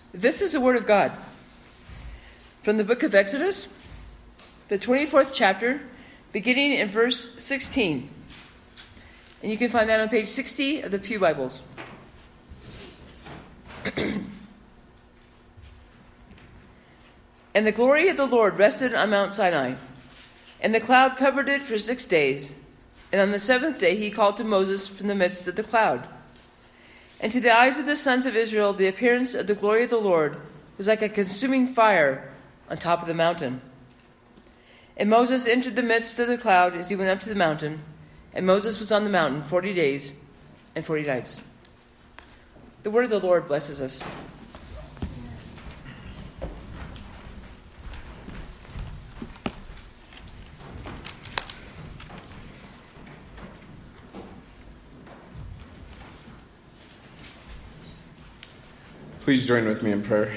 This is the word of God. From the book of Exodus, the 24th chapter, beginning in verse 16. And you can find that on page 60 of the Pew Bibles. And the glory of the Lord rested on Mount Sinai, and the cloud covered it for 6 days. And on the seventh day he called to Moses from the midst of the cloud. And to the eyes of the sons of Israel the appearance of the glory of the Lord was like a consuming fire on top of the mountain. And Moses entered the midst of the cloud as he went up to the mountain, and Moses was on the mountain 40 days and 40 nights. The word of the Lord blesses us. Please join with me in prayer.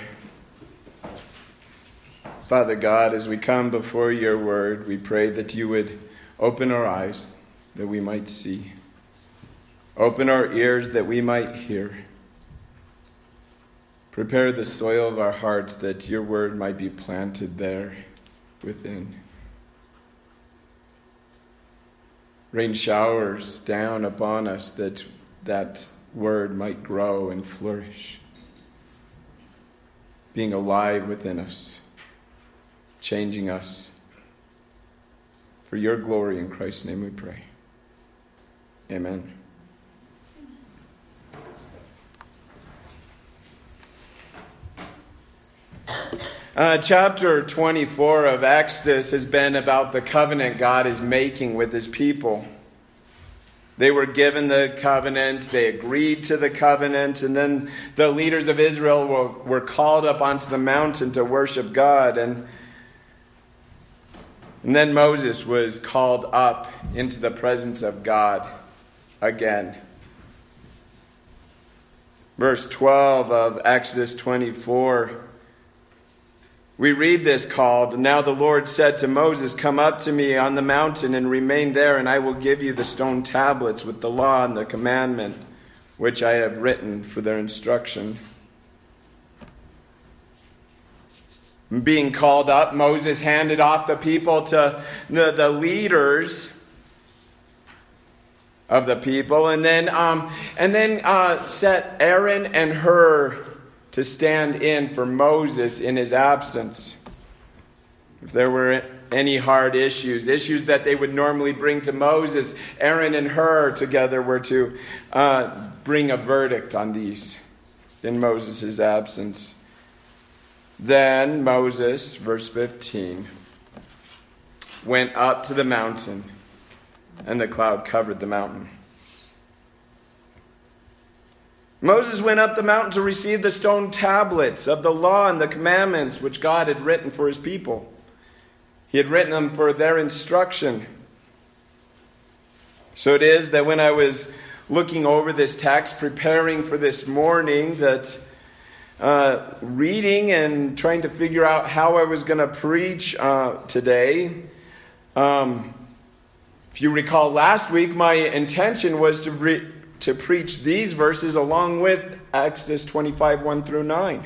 Father God, as we come before your word, we pray that you would open our eyes that we might see. Open our ears that we might hear. Prepare the soil of our hearts that your word might be planted there within. Rain showers down upon us that that word might grow and flourish, being alive within us, changing us. For your glory, in Christ's name we pray. Amen. Chapter 24 of Exodus has been about the covenant God is making with his people. They were given the covenant, they agreed to the covenant, and then the leaders of Israel were called up onto the mountain to worship God. And then Moses was called up into the presence of God again. Verse 12 of Exodus 24, we read this call. Now the Lord said to Moses, "Come up to me on the mountain and remain there, and I will give you the stone tablets with the law and the commandment, which I have written for their instruction." Being called up, Moses handed off the people to the leaders of the people, and then set Aaron and Hur to stand in for Moses in his absence. If there were any hard issues that they would normally bring to Moses, Aaron and Hur together were to bring a verdict on these in Moses' absence. Then Moses, verse 15, went up to the mountain, and the cloud covered the mountain. Moses went up the mountain to receive the stone tablets of the law and the commandments which God had written for his people. He had written them for their instruction. So it is that when I was looking over this text, preparing for this morning, that reading and trying to figure out how I was going to preach today. If you recall last week, my intention was to preach these verses along with Exodus 25, 1 through 9.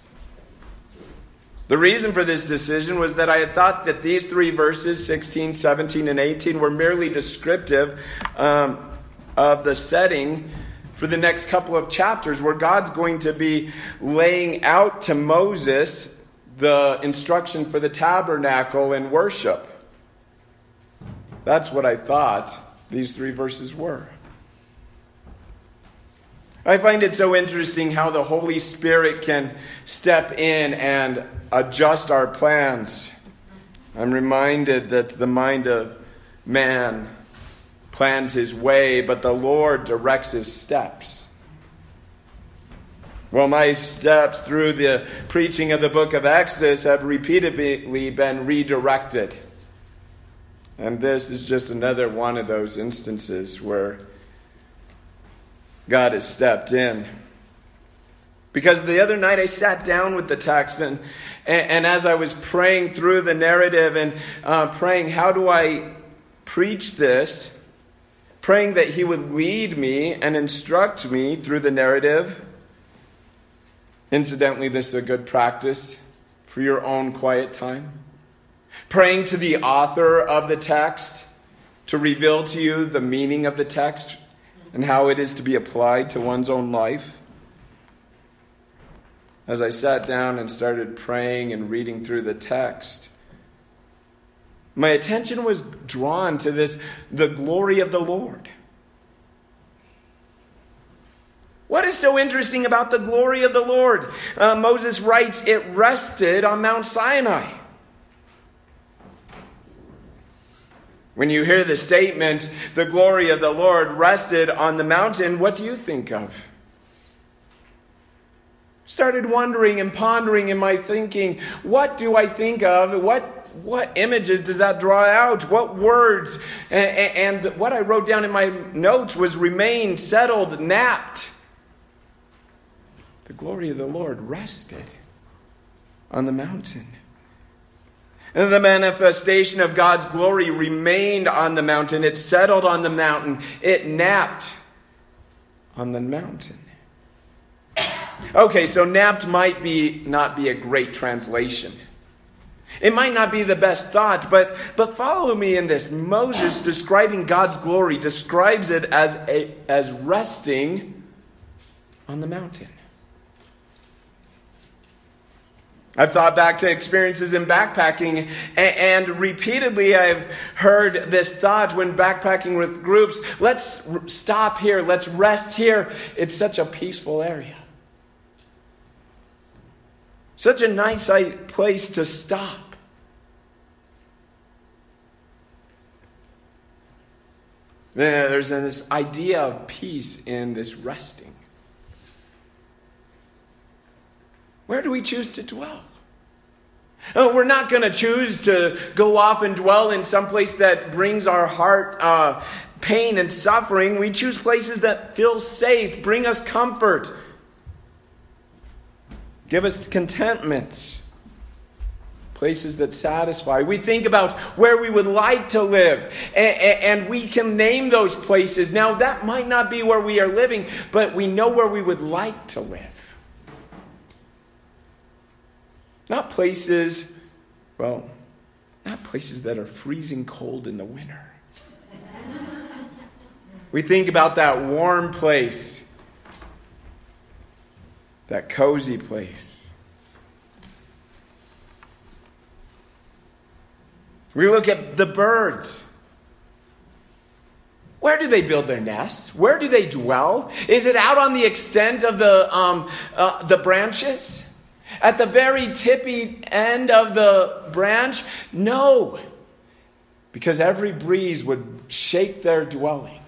The reason for this decision was that I had thought that these three verses, 16, 17, and 18, were merely descriptive of the setting for the next couple of chapters, where God's going to be laying out to Moses the instruction for the tabernacle and worship. That's what I thought these three verses were. I find it so interesting how the Holy Spirit can step in and adjust our plans. I'm reminded that the mind of man plans his way, but the Lord directs his steps. Well, my steps through the preaching of the book of Exodus have repeatedly been redirected. And this is just another one of those instances where God has stepped in. Because the other night I sat down with the text, and as I was praying through the narrative and praying, how do I preach this? Praying that he would lead me and instruct me through the narrative. Incidentally, this is a good practice for your own quiet time. Praying to the author of the text to reveal to you the meaning of the text and how it is to be applied to one's own life. As I sat down and started praying and reading through the text, my attention was drawn to the glory of the Lord. What is so interesting about the glory of the Lord? Moses writes, it rested on Mount Sinai. When you hear the statement, the glory of the Lord rested on the mountain, what do you think of? Started wondering and pondering in my thinking, what do I think of? What images does that draw out? What words? And what I wrote down in my notes was remain, settled, napped. The glory of the Lord rested on the mountain. And the manifestation of God's glory remained on the mountain. It settled on the mountain. It napped on the mountain. Okay, so napped might not be a great translation. It might not be the best thought, but follow me in this. Moses, describing God's glory, describes it as resting on the mountain. I've thought back to experiences in backpacking, and repeatedly I've heard this thought when backpacking with groups, let's stop here, let's rest here. It's such a peaceful area. Such a nice place to stop. There's this idea of peace in this resting. Where do we choose to dwell? We're not going to choose to go off and dwell in some place that brings our heart pain and suffering. We choose places that feel safe, bring us comfort, give us contentment, places that satisfy. We think about where we would like to live, and we can name those places. Now, that might not be where we are living, but we know where we would like to live. Not places that are freezing cold in the winter. We think about that warm place, that cozy place. We look at the birds. Where do they build their nests? Where do they dwell? Is it out on the extent of the branches? At the very tippy end of the branch? No. Because every breeze would shake their dwelling.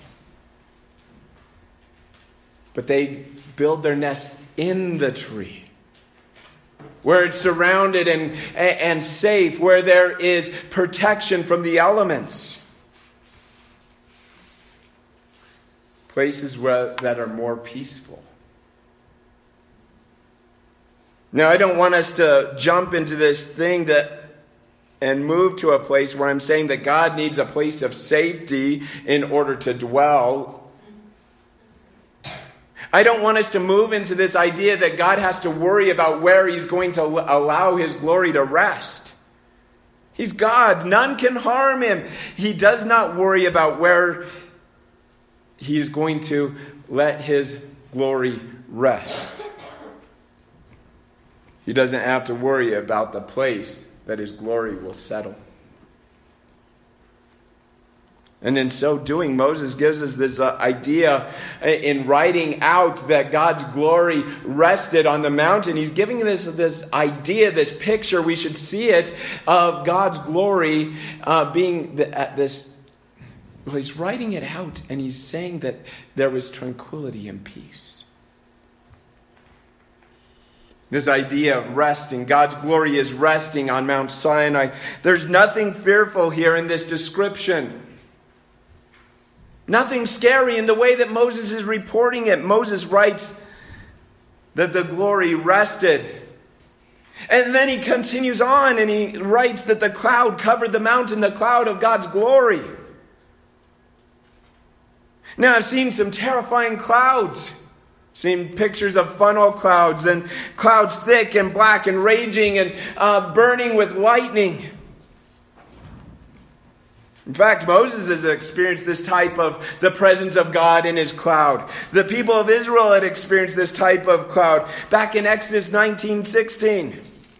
But they build their nest in the tree, where it's surrounded and safe, where there is protection from the elements. Places that are more peaceful. Now, I don't want us to jump into this thing and move to a place where I'm saying that God needs a place of safety in order to dwell. I don't want us to move into this idea that God has to worry about where He's going to allow His glory to rest. He's God. None can harm Him. He does not worry about where He is going to let His glory rest. He doesn't have to worry about the place that His glory will settle. And in so doing, Moses gives us this idea in writing out that God's glory rested on the mountain. He's giving this idea, this picture, we should see it, of God's glory being this. Well, he's writing it out, and he's saying that there was tranquility and peace. This idea of resting. God's glory is resting on Mount Sinai. There's nothing fearful here in this description. Nothing scary in the way that Moses is reporting it. Moses writes that the glory rested. And then he continues on and he writes that the cloud covered the mountain, the cloud of God's glory. Now, I've seen some terrifying clouds. Seen pictures of funnel clouds and clouds thick and black and raging and burning with lightning. In fact, Moses has experienced this type of the presence of God in his cloud. The people of Israel had experienced this type of cloud back in Exodus 19:16.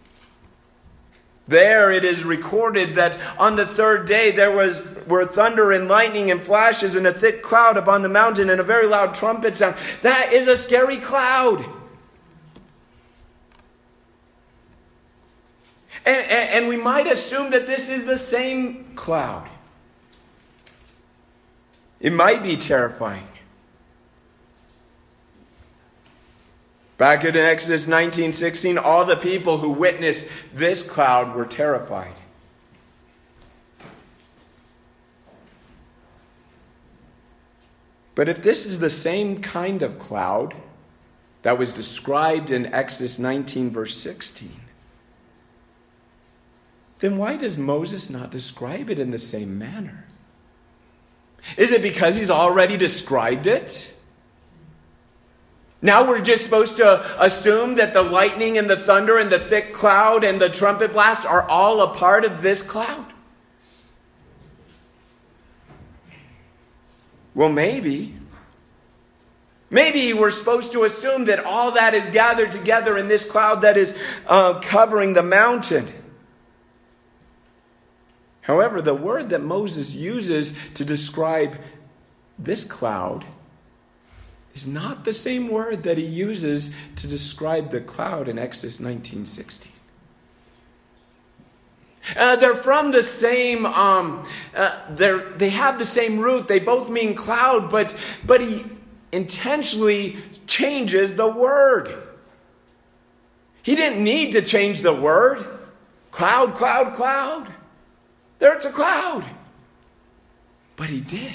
There it is recorded that on the third day there were thunder and lightning and flashes and a thick cloud upon the mountain and a very loud trumpet sound. That is a scary cloud. And we might assume that this is the same cloud. It might be terrifying. Back in Exodus 19:16, all the people who witnessed this cloud were terrified. But if this is the same kind of cloud that was described in Exodus 19, verse 16, then why does Moses not describe it in the same manner? Is it because he's already described it? Now we're just supposed to assume that the lightning and the thunder and the thick cloud and the trumpet blast are all a part of this cloud? Well, maybe. Maybe we're supposed to assume that all that is gathered together in this cloud that is covering the mountain. However, the word that Moses uses to describe this cloud is not the same word that he uses to describe the cloud in Exodus 19:16. They're from the same, they have the same root. They both mean cloud, but he intentionally changes the word. He didn't need to change the word. Cloud, cloud, cloud. There it's a cloud. But he did.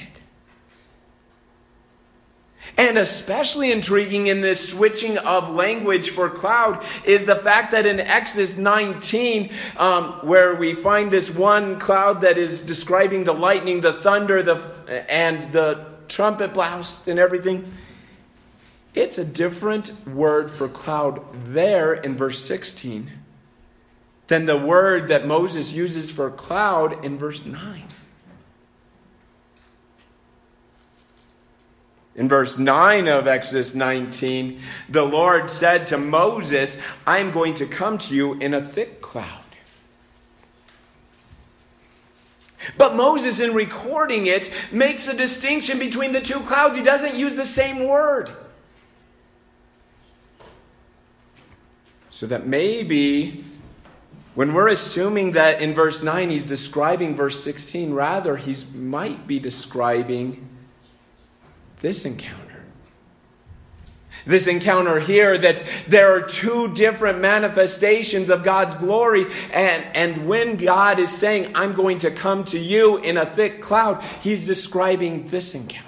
And especially intriguing in this switching of language for cloud is the fact that in Exodus 19, where we find this one cloud that is describing the lightning, the thunder, and the trumpet blast and everything, it's a different word for cloud there in verse 16 than the word that Moses uses for cloud in verse 9. In verse 9 of Exodus 19, the Lord said to Moses, I'm going to come to you in a thick cloud. But Moses, in recording it, makes a distinction between the two clouds. He doesn't use the same word. So that maybe when we're assuming that in verse 9 he's describing verse 16, rather he might be describing this encounter. This encounter here, that there are two different manifestations of God's glory. And when God is saying, I'm going to come to you in a thick cloud, he's describing this encounter.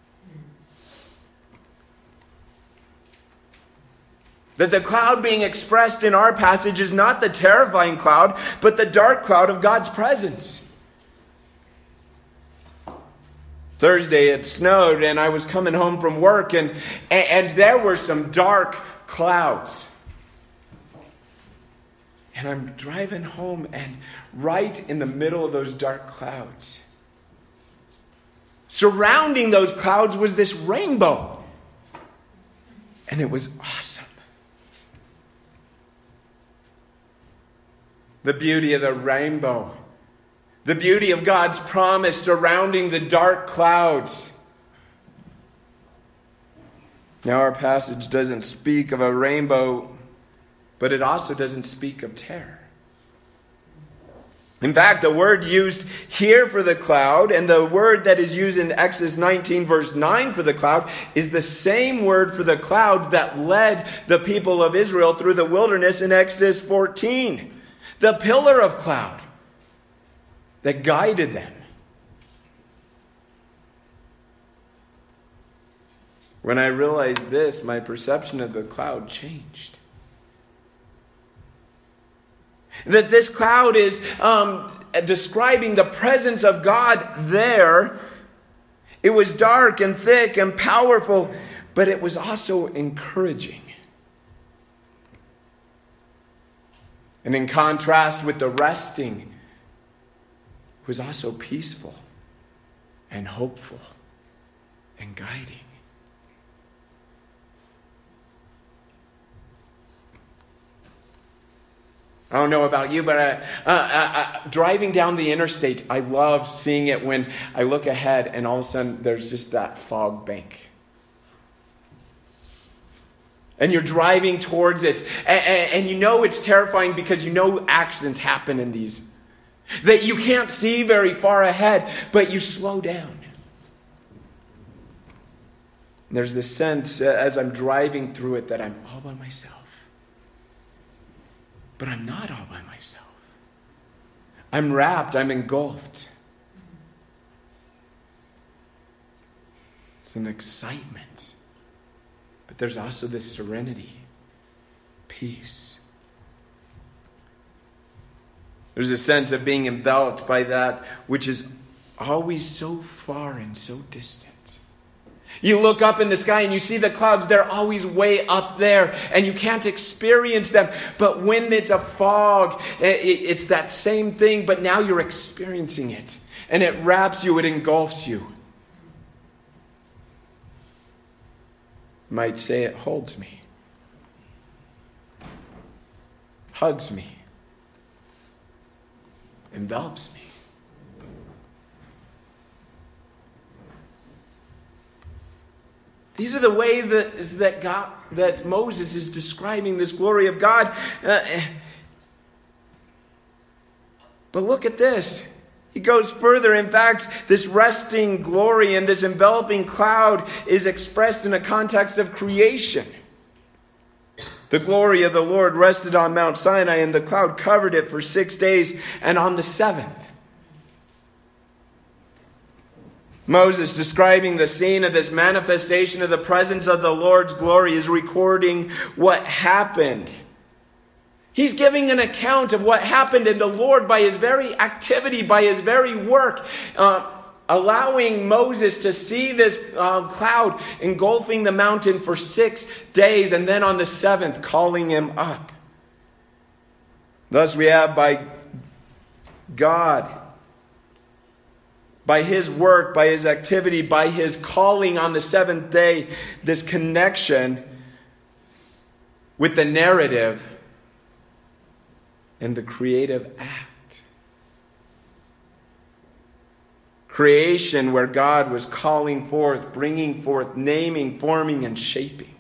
That the cloud being expressed in our passage is not the terrifying cloud, but the dark cloud of God's presence. Thursday it snowed and I was coming home from work and there were some dark clouds. And I'm driving home and right in the middle of those dark clouds, surrounding those clouds was this rainbow. And it was awesome. The beauty of the rainbow. The beauty of God's promise surrounding the dark clouds. Now our passage doesn't speak of a rainbow, but it also doesn't speak of terror. In fact, the word used here for the cloud and the word that is used in Exodus 19 verse 9 for the cloud is the same word for the cloud that led the people of Israel through the wilderness in Exodus 14. The pillar of cloud that guided them. When I realized this, my perception of the cloud changed. That this cloud is describing the presence of God there. It was dark and thick and powerful, but it was also encouraging. And in contrast with the resting, it was also peaceful and hopeful and guiding. I don't know about you, but driving down the interstate, I love seeing it when I look ahead and all of a sudden there's just that fog bank. And you're driving towards it, and you know it's terrifying because you know accidents happen in these. That you can't see very far ahead, but you slow down. And there's this sense as I'm driving through it that I'm all by myself. But I'm not all by myself. I'm wrapped, I'm engulfed. It's an excitement. But there's also this serenity, peace. There's a sense of being enveloped by that which is always so far and so distant. You look up in the sky and you see the clouds, they're always way up there and you can't experience them. But when it's a fog, it's that same thing, but now you're experiencing it. And it wraps you, it engulfs you. You might say it holds me, hugs me, envelops me. These are the ways that Moses is describing this glory of God. But look at this. He goes further. In fact, this resting glory and this enveloping cloud is expressed in a context of creation. The glory of the Lord rested on Mount Sinai, and the cloud covered it for 6 days, and on the seventh. Moses, describing the scene of this manifestation of the presence of the Lord's glory, is recording what happened. He's giving an account of what happened in the Lord by his very activity, by his very work, allowing Moses to see this cloud engulfing the mountain for 6 days, and then on the seventh calling him up. Thus we have by God, by his work, by his activity, by his calling on the seventh day, this connection with the narrative and the creative act. Creation where God was calling forth, bringing forth, naming, forming, and shaping.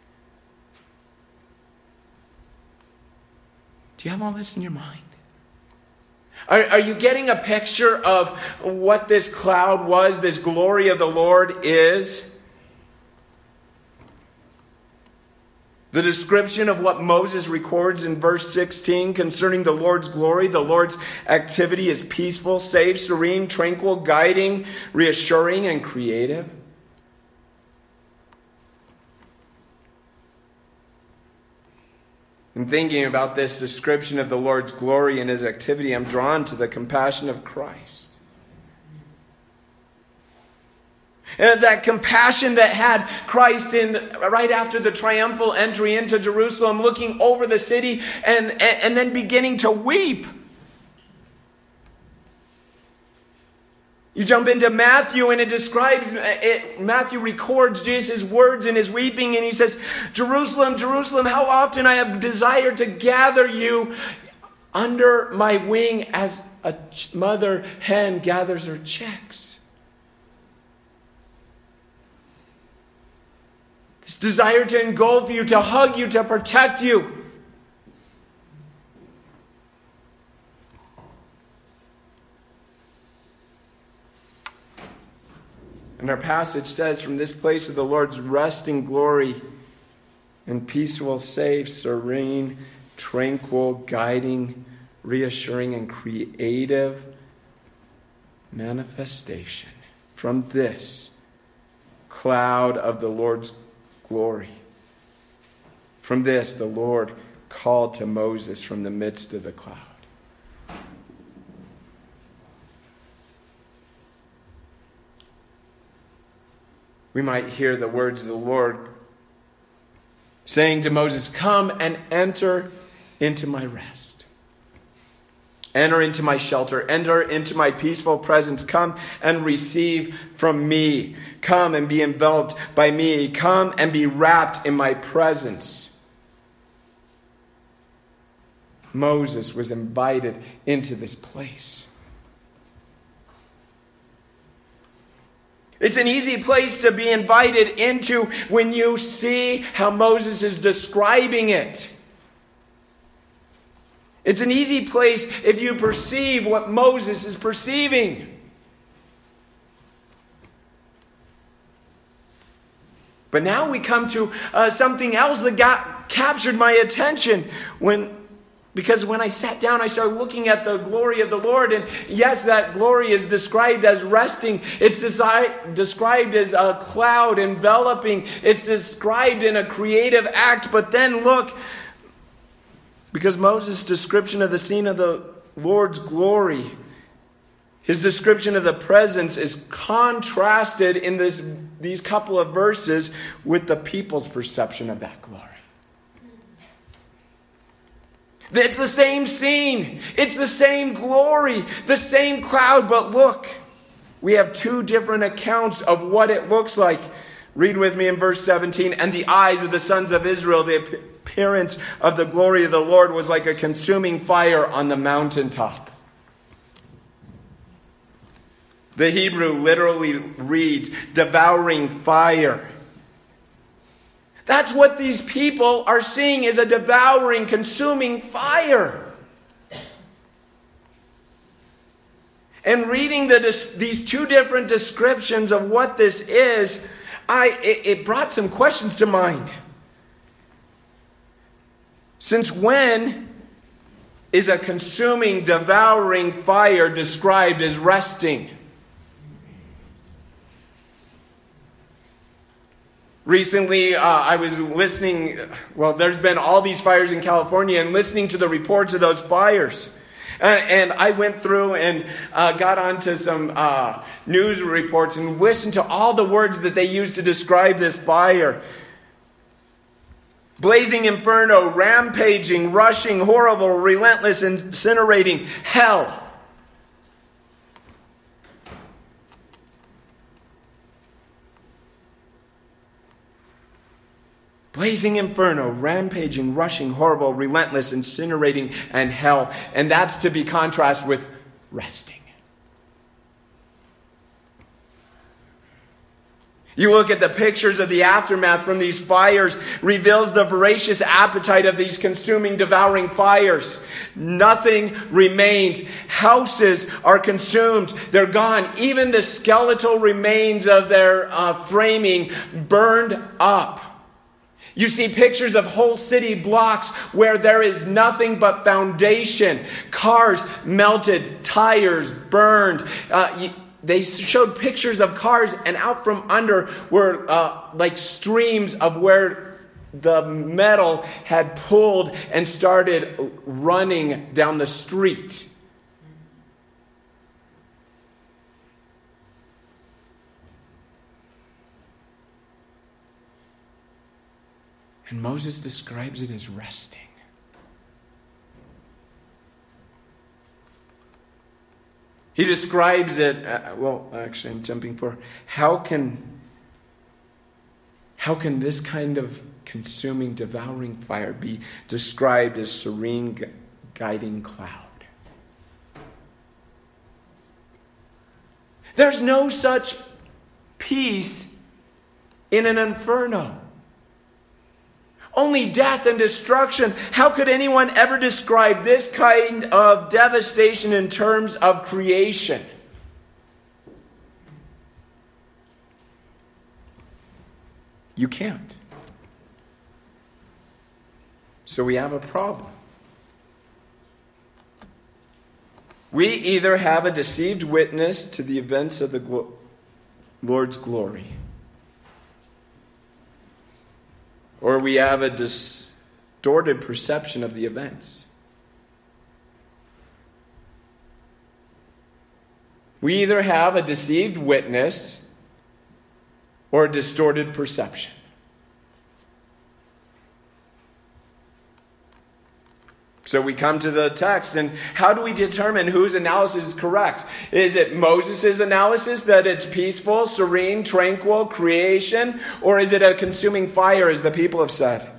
Do you have all this in your mind? Are you getting a picture of what this cloud was, this glory of the Lord is? The description of what Moses records in verse 16 concerning the Lord's glory, the Lord's activity is peaceful, safe, serene, tranquil, guiding, reassuring, and creative. In thinking about this description of the Lord's glory and his activity, I'm drawn to the compassion of Christ. And that compassion that had Christ in right after the triumphal entry into Jerusalem, looking over the city and then beginning to weep. You jump into Matthew and it describes it. Matthew records Jesus' words in his weeping, and he says, "Jerusalem, Jerusalem, how often I have desired to gather you under my wing as a mother hen gathers her chicks." This desire to engulf you, to hug you, to protect you. And our passage says, from this place of the Lord's resting glory and peaceful, safe, serene, tranquil, guiding, reassuring, and creative manifestation. From this cloud of the Lord's glory. From this, the Lord called to Moses from the midst of the cloud. we might hear the words of the Lord saying to Moses, "Come and enter into my rest. Enter into my shelter. Enter into my peaceful presence. Come and receive from me. Come and be enveloped by me. Come and be wrapped in my presence." Moses was invited into this place. It's an easy place to be invited into when you see how Moses is describing it. It's an easy place if you perceive what Moses is perceiving. But now we come to something else that captured my attention because when I sat down, I started looking at the glory of the Lord. And yes, that glory is described as resting. It's described as a cloud enveloping. It's described in a creative act. But then look, because Moses' description of the scene of the Lord's glory, his description of the presence is contrasted in these couple of verses with the people's perception of that glory. It's the same scene. It's the same glory, the same cloud. But look, we have two different accounts of what it looks like. Read with me in verse 17. "And the eyes of the sons of Israel, the appearance of the glory of the Lord was like a consuming fire on the mountaintop." The Hebrew literally reads, devouring fire. That's what these people are seeing, is a devouring, consuming fire. And reading these two different descriptions of what this is, it brought some questions to mind. Since when is a consuming, devouring fire described as resting? Recently, I was listening, there's been all these fires in California, and listening to the reports of those fires. And I went through and got onto some news reports and listened to all the words that they used to describe this fire. Blazing inferno, rampaging, rushing, horrible, relentless, incinerating, hell. Blazing inferno, rampaging, rushing, horrible, relentless, incinerating, and hell. And that's to be contrasted with resting. You look at the pictures of the aftermath from these fires, reveals the voracious appetite of these consuming, devouring fires. Nothing remains. Houses are consumed. They're gone. Even the skeletal remains of their framing burned up. You see pictures of whole city blocks where there is nothing but foundation. Cars melted, tires burned. They showed pictures of cars, and out from under were like streams of where the metal had pulled and started running down the street. And Moses describes it as resting. He describes it, actually I'm jumping forward. How can this kind of consuming, devouring fire be described as serene, guiding cloud? There's no such peace in an inferno. Only death and destruction. How could anyone ever describe this kind of devastation in terms of creation? You can't. So we have a problem. We either have a deceived witness to the events of the Lord's glory, or we have a distorted perception of the events. We either have a deceived witness or a distorted perception? So we come to the text, and how do we determine whose analysis is correct? Is it Moses' analysis that it's peaceful, serene, tranquil, creation? Or is it a consuming fire, as the people have said?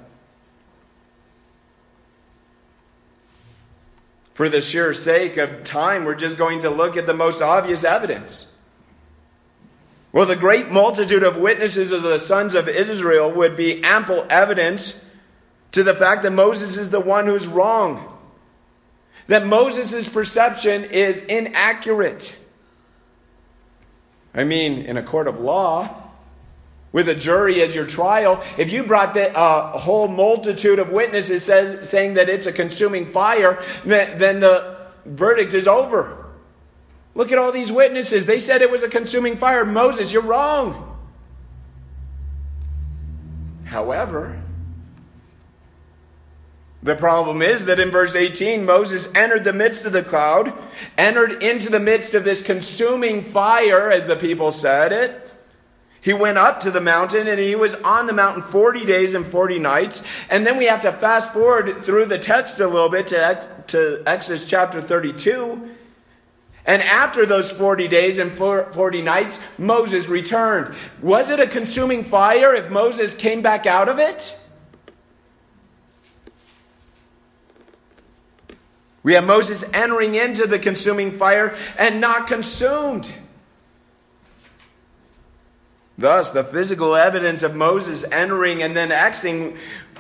For the sheer sake of time, we're just going to look at the most obvious evidence. Well, the great multitude of witnesses of the sons of Israel would be ample evidence to the fact that Moses is the one who's wrong. That Moses' perception is inaccurate. I mean, in a court of law, with a jury as your trial, if you brought a whole multitude of witnesses saying that it's a consuming fire, then the verdict is over. Look at all these witnesses. They said it was a consuming fire. Moses, you're wrong. However, the problem is that in verse 18, Moses entered the midst of the cloud, entered into the midst of this consuming fire, as the people said it. He went up to the mountain, and he was on the mountain 40 days and 40 nights. And then we have to fast forward through the text a little bit to Exodus chapter 32. And after those 40 days and 40 nights, Moses returned. Was it a consuming fire if Moses came back out of it? We have Moses entering into the consuming fire and not consumed. Thus, the physical evidence of Moses entering and then exiting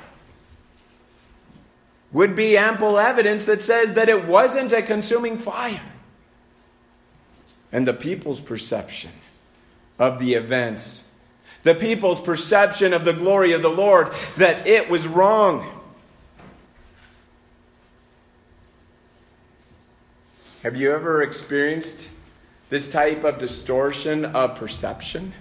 would be ample evidence that says that it wasn't a consuming fire. And the people's perception of the events, the people's perception of the glory of the Lord, that it was wrong. Have you ever experienced this type of distortion of perception?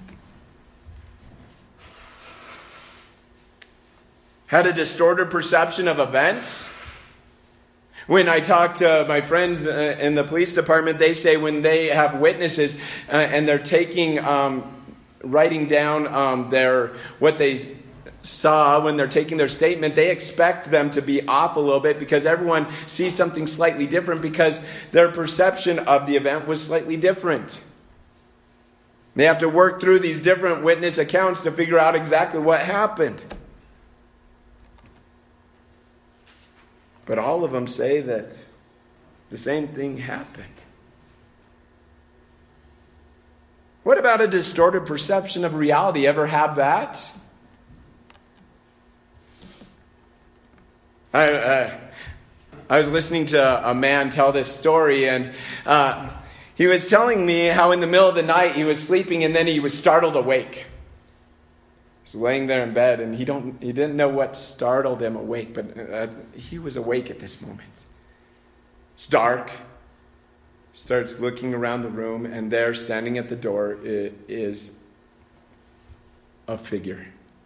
Had a distorted perception of events? When I talk to my friends in the police department, they say when they have witnesses and they're writing down what they saw when they're taking their statement, they expect them to be off a little bit because everyone sees something slightly different because their perception of the event was slightly different. They have to work through these different witness accounts to figure out exactly what happened. But all of them say that the same thing happened. What about a distorted perception of reality? Ever have that? I was listening to a man tell this story, and he was telling me how in the middle of the night he was sleeping and then he was startled awake. He was laying there in bed, and he didn't know what startled him awake, but he was awake at this moment. It's dark. Starts looking around the room, and there, standing at the door, is a figure.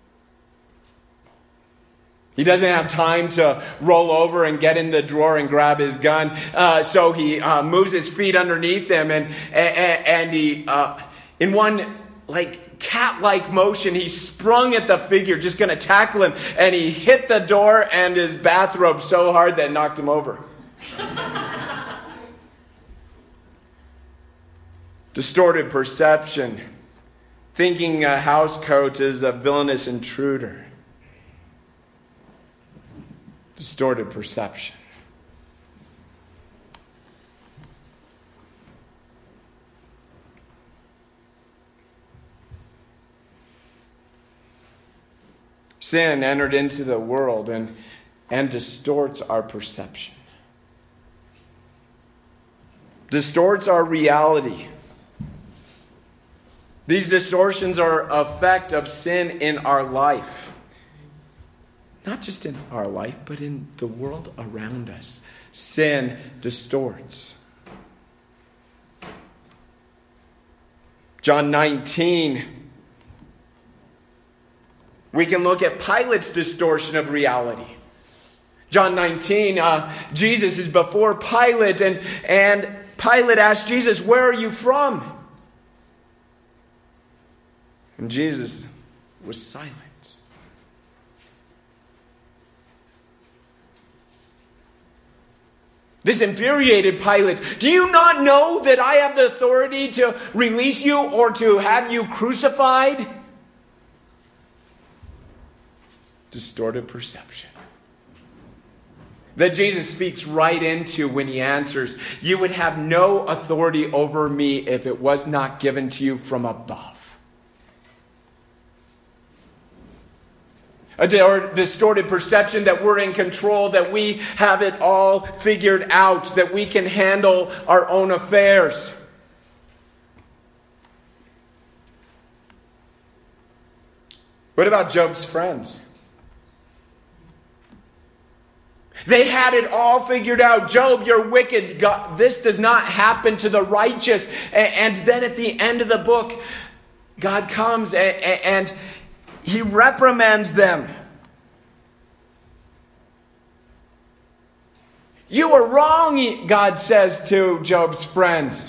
He doesn't have time to roll over and get in the drawer and grab his gun, so he moves his feet underneath him, and he, in one cat-like motion, he sprung at the figure, just going to tackle him, and he hit the door and his bathrobe so hard that it knocked him over. Distorted perception, thinking a house coat is a villainous intruder. Distorted perception. Sin entered into the world and distorts our perception. Distorts our reality. These distortions are an effect of sin in our life. Not just in our life, but in the world around us. Sin distorts. John 19. We can look at Pilate's distortion of reality. John 19, Jesus is before Pilate, and Pilate asked Jesus, "Where are you from?" And Jesus was silent. This infuriated Pilate. Do you not know that I have the authority to release you or to have you crucified? Distorted perception that Jesus speaks right into when he answers, you would have no authority over me if it was not given to you from above. A distorted perception that we're in control, that we have it all figured out, that we can handle our own affairs. What about Job's friends? They had it all figured out. Job, you're wicked. God, this does not happen to the righteous. And then at the end of the book, God comes and he reprimands them. You were wrong, God says to Job's friends.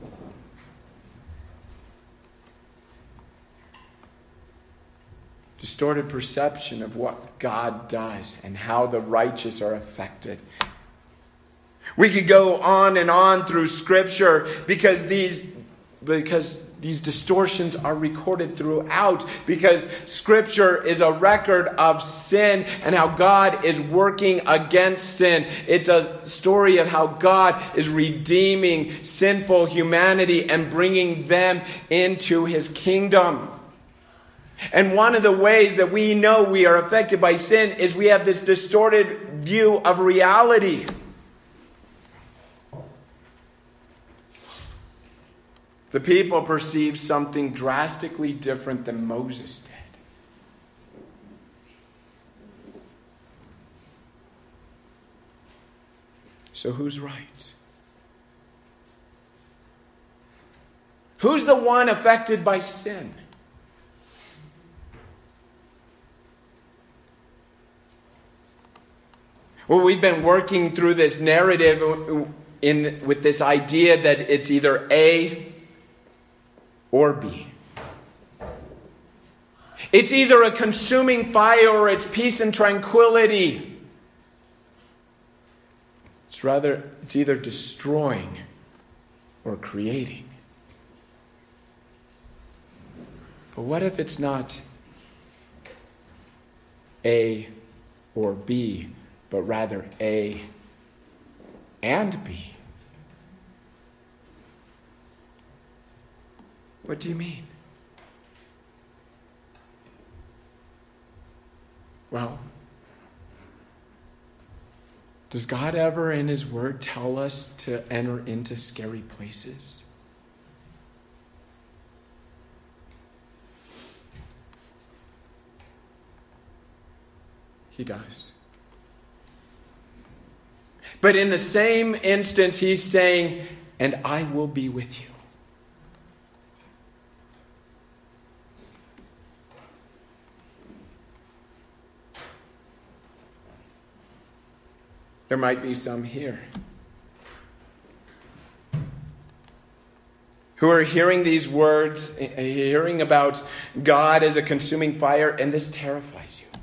Distorted perception of what God does and how the righteous are affected. We could go on and on through Scripture because these distortions are recorded throughout, because Scripture is a record of sin and how God is working against sin. It's a story of how God is redeeming sinful humanity and bringing them into His kingdom. And one of the ways that we know we are affected by sin is we have this distorted view of reality. The people perceived something drastically different than Moses did. So who's right? Who's the one affected by sin? Well, we've been working through this narrative with this idea that it's either A or B. It's either a consuming fire or it's peace and tranquility. It's either destroying or creating. But what if it's not A or B, but rather A and B? What do you mean? Well, does God ever in His Word tell us to enter into scary places? He does. But in the same instance, He's saying, and I will be with you. There might be some here who are hearing these words, hearing about God as a consuming fire, and this terrifies you.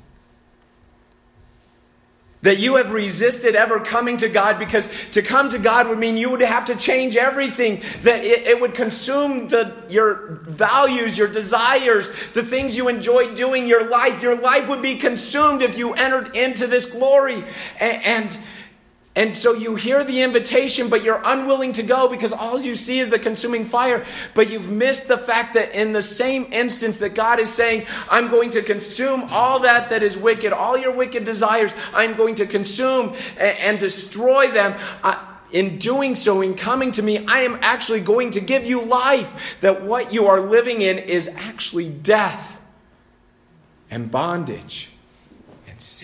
That you have resisted ever coming to God, because to come to God would mean you would have to change everything. That it would consume your values, your desires, the things you enjoy doing, your life. Your life would be consumed if you entered into this glory. And so you hear the invitation, but you're unwilling to go because all you see is the consuming fire. But you've missed the fact that in the same instance that God is saying, I'm going to consume all that is wicked, all your wicked desires, I'm going to consume and destroy them. In doing so, in coming to me, I am actually going to give you life. That what you are living in is actually death and bondage and sin.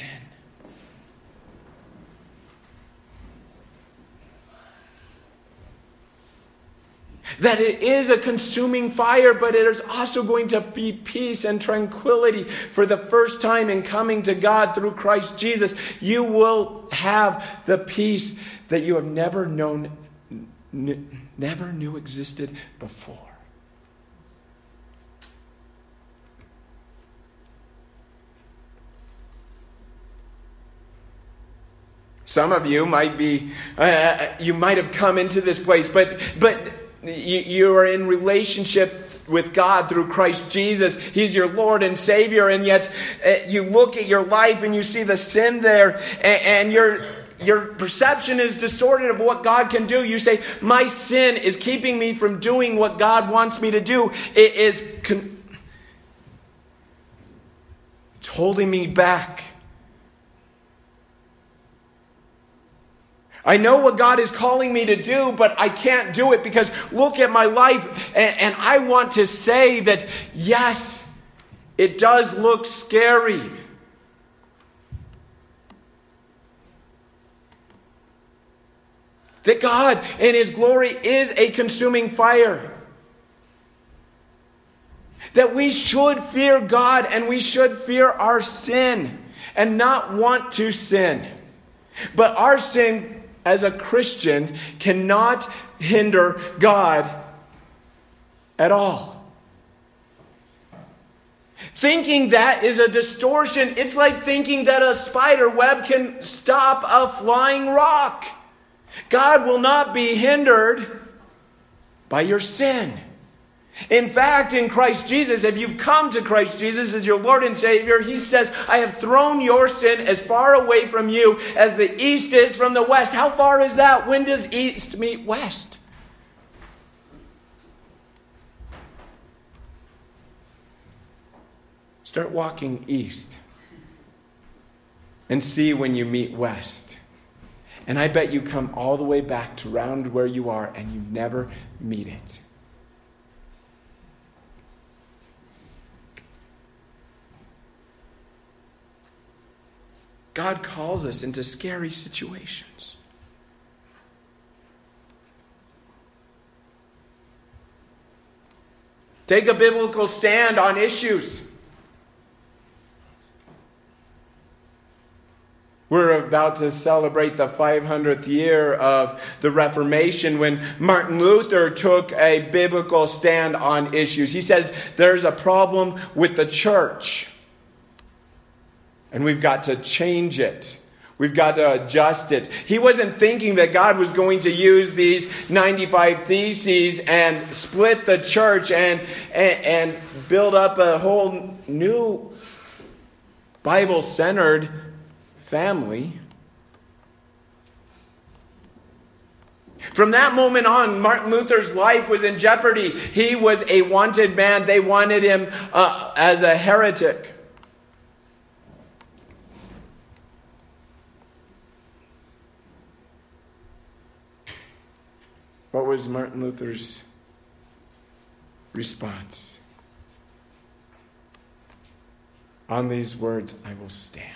That it is a consuming fire, but it is also going to be peace and tranquility. For the first time in coming to God through Christ Jesus, you will have the peace that you have never knew existed before. Some of you might be, you might have come into this place, but you are in relationship with God through Christ Jesus. He's your Lord and Savior, and yet you look at your life and you see the sin there, and your perception is distorted of what God can do. You say, my sin is keeping me from doing what God wants me to do. It's holding me back. I know what God is calling me to do, but I can't do it because look at my life. And I want to say that, yes, it does look scary. That God in His glory is a consuming fire. That we should fear God and we should fear our sin and not want to sin. But our sin as a Christian cannot hinder God at all. Thinking that is a distortion. It's like thinking that a spider web can stop a flying rock. God will not be hindered by your sin. In fact, in Christ Jesus, if you've come to Christ Jesus as your Lord and Savior, He says, I have thrown your sin as far away from you as the east is from the west. How far is that? When does east meet west? Start walking east and see when you meet west. And I bet you come all the way back to round where you are and you never meet it. God calls us into scary situations. Take a biblical stand on issues. We're about to celebrate the 500th year of the Reformation when Martin Luther took a biblical stand on issues. He said there's a problem with the church. And we've got to change it. We've got to adjust it. He wasn't thinking that God was going to use these 95 Theses and split the church and build up a whole new Bible-centered family. From that moment on, Martin Luther's life was in jeopardy. He was a wanted man. They wanted him as a heretic. What was Martin Luther's response? On these words, I will stand.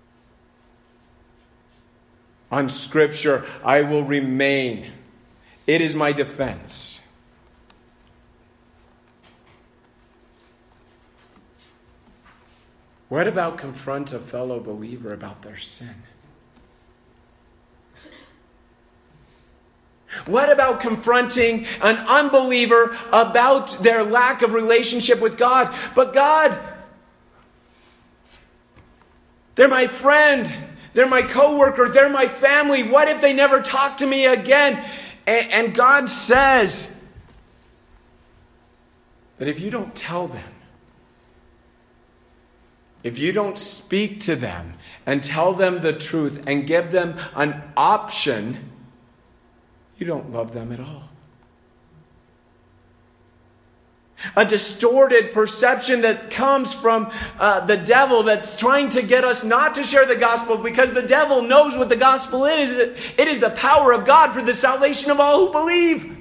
On Scripture, I will remain. It is my defense. What about confront a fellow believer about their sin? What about confronting an unbeliever about their lack of relationship with God? But God, they're my friend. They're my coworker. They're my family. What if they never talk to me again? And God says that if you don't tell them, if you don't speak to them and tell them the truth and give them an option, you don't love them at all. A distorted perception that comes from the devil that's trying to get us not to share the gospel because the devil knows what the gospel is. It is the power of God for the salvation of all who believe.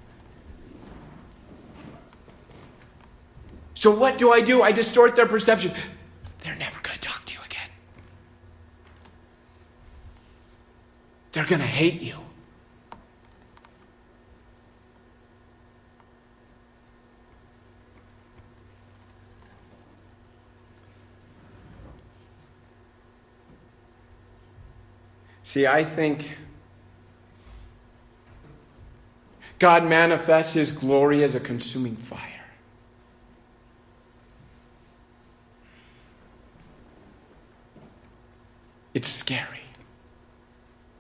So what do? I distort their perception. They're never going to talk to you again. They're going to hate you. See, I think God manifests His glory as a consuming fire. It's scary.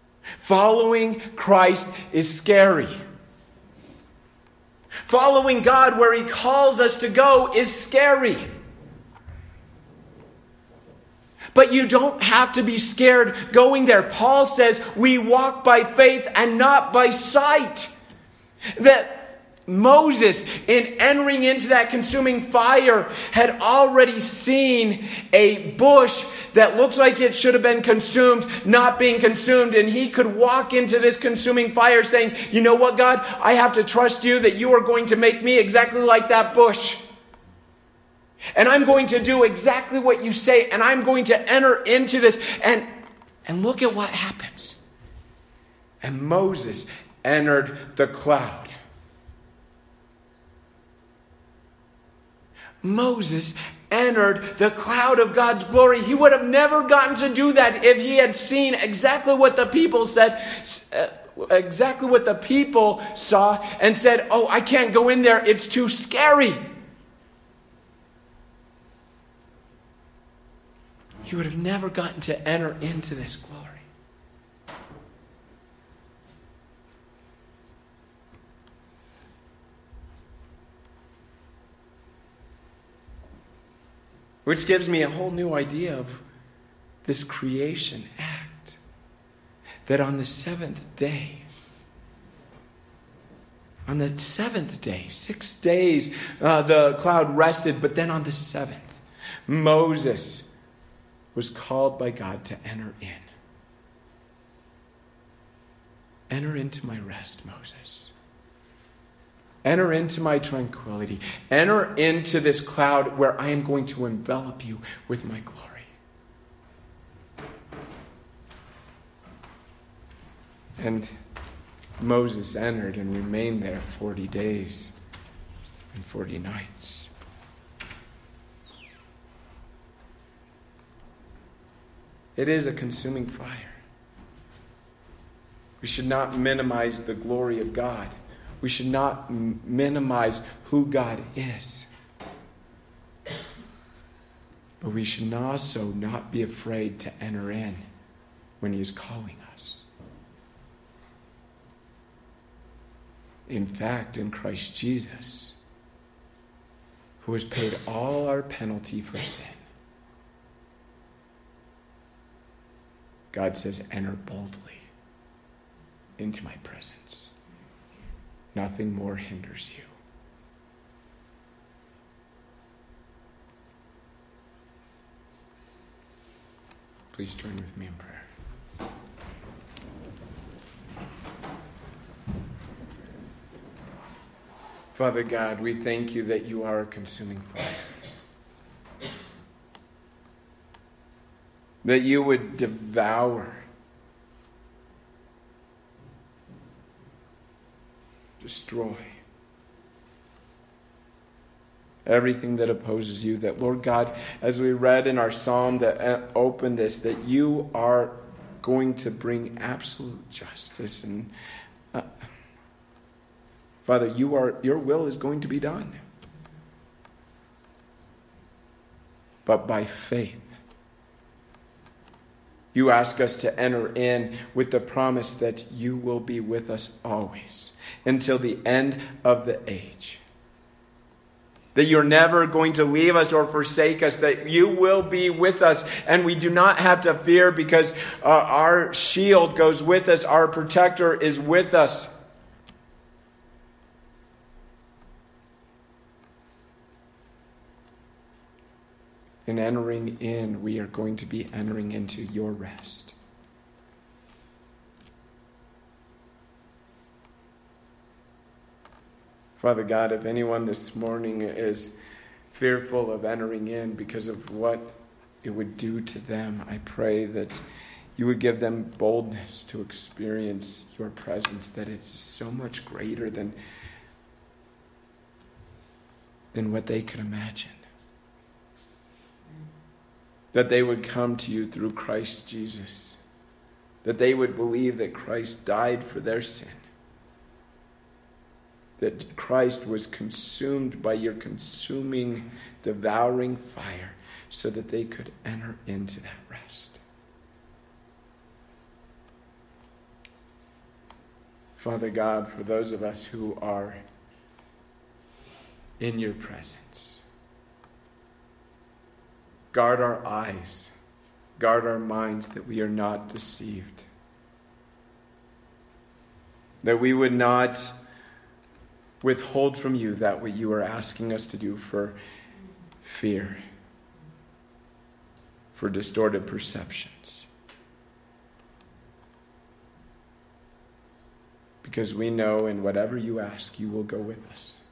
Following Christ is scary. Following God where He calls us to go is scary. But you don't have to be scared going there. Paul says we walk by faith and not by sight. That Moses, in entering into that consuming fire, had already seen a bush that looks like it should have been consumed, not being consumed. And he could walk into this consuming fire saying, you know what, God? I have to trust you that you are going to make me exactly like that bush. And I'm going to do exactly what you say. And I'm going to enter into this. And look at what happens. And Moses entered the cloud. Moses entered the cloud of God's glory. He would have never gotten to do that if he had seen exactly what the people said, exactly what the people saw and said, oh, I can't go in there. It's too scary. He would have never gotten to enter into this glory. Which gives me a whole new idea of this creation act. That on the seventh day, 6 days, the cloud rested, but then on the seventh, Moses was called by God to enter in. Enter into my rest, Moses. Enter into my tranquility. Enter into this cloud where I am going to envelop you with my glory. And Moses entered and remained there 40 days and 40 nights. It is a consuming fire. We should not minimize the glory of God. We should not minimize who God is. But we should also not be afraid to enter in when He is calling us. In fact, in Christ Jesus, who has paid all our penalty for sin, God says, enter boldly into my presence. Nothing more hinders you. Please join with me in prayer. Father God, we thank you that you are a consuming fire. That you would devour, destroy everything that opposes you. That, Lord God, as we read in our psalm that opened this, that you are going to bring absolute justice. And Father, your will is going to be done. But by faith, you ask us to enter in with the promise that you will be with us always until the end of the age. That you're never going to leave us or forsake us, that you will be with us, and we do not have to fear because our shield goes with us, our protector is with us. In entering in, we are going to be entering into your rest. Father God, if anyone this morning is fearful of entering in because of what it would do to them, I pray that you would give them boldness to experience your presence, that it's so much greater than what they could imagine. That they would come to you through Christ Jesus. That they would believe that Christ died for their sin. That Christ was consumed by your consuming, devouring fire so that they could enter into that rest. Father God, for those of us who are in your presence, guard our eyes, guard our minds that we are not deceived, that we would not withhold from you that what you are asking us to do for fear, for distorted perceptions. Because we know in whatever you ask, you will go with us.